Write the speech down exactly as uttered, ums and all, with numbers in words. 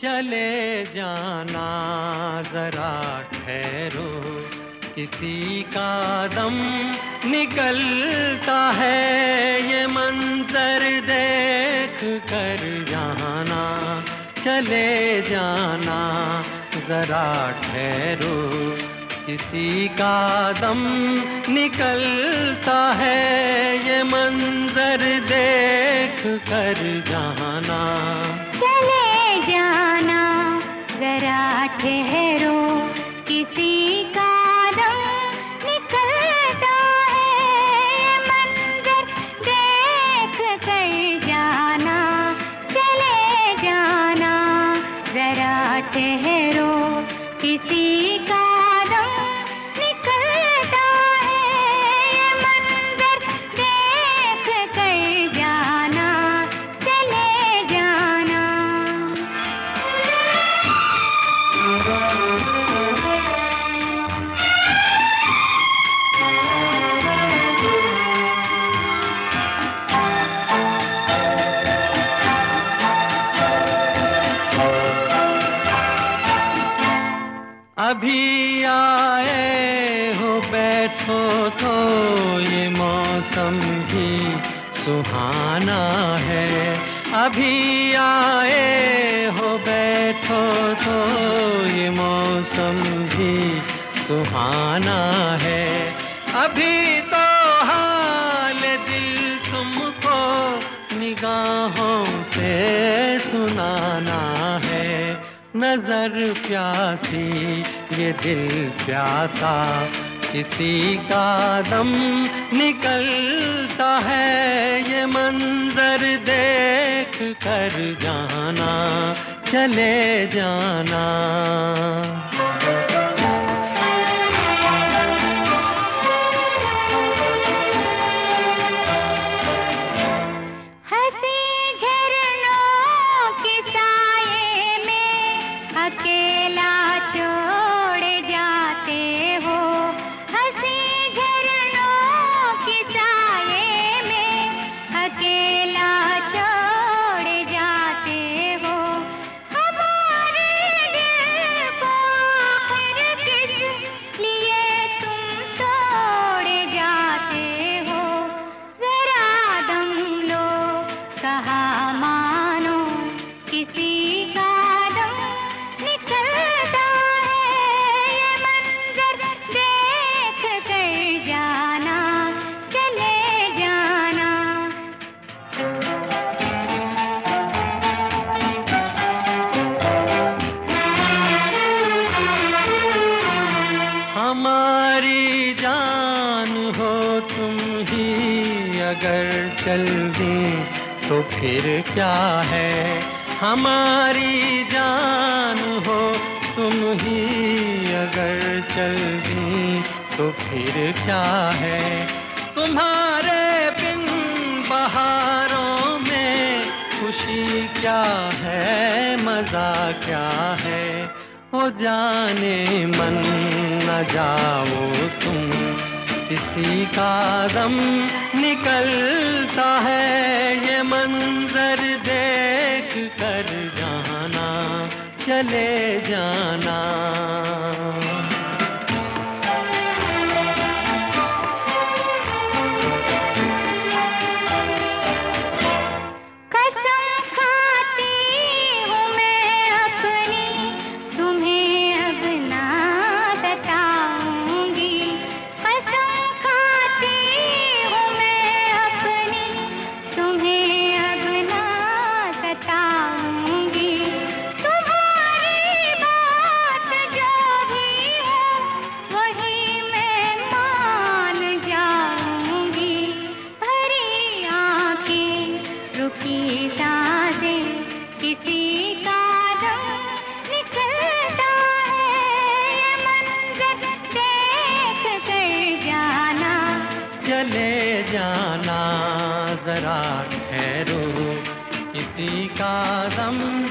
चले जाना जरा ठहरो, किसी का दम निकलता है, ये मंजर देख कर जाना। चले जाना जरा ठहरो, किसी का दम निकलता है, ये मंजर देख कर जाना। चले जाना जरा ठहरो, किसी का दम निकलता है, ये मंजर देख कर जाना। चले जाना जरा ठहरो, किसी का अभी आए हो बैठो तो ये मौसम भी सुहाना है। अभी आए हो बैठो तो ये मौसम भी सुहाना है। अभी तो हाल दिल तुमको निगाहों से सुनाना है। नजर प्यासी ये दिल प्यासा, किसी का दम निकलता है, ये मंजर देख कर जाना। चले जाना अकेला छोड़ जाते हो, हंसी झरनों की साये में अकेला छोड़ जाते हो। हमारे दिल को आखिर किस लिए तुम तोड़ जाते हो। जरा दम लो कहा मानो, किसी का हमारी जान हो तुम ही अगर चल दें तो फिर क्या है। हमारी जान हो तुम ही अगर चल दें तो फिर क्या है। तुम्हारे बिन बहारों में खुशी क्या है, मजा क्या है। हो जाने मन न जाओ तुम, किसी का दम निकलता है, ये मंजर देख कर जाना। चले जाना की सांसें, किसी का दम निकलता है, ये मंजर देख कर जाना। चले जाना जरा ठहरो, किसी का दम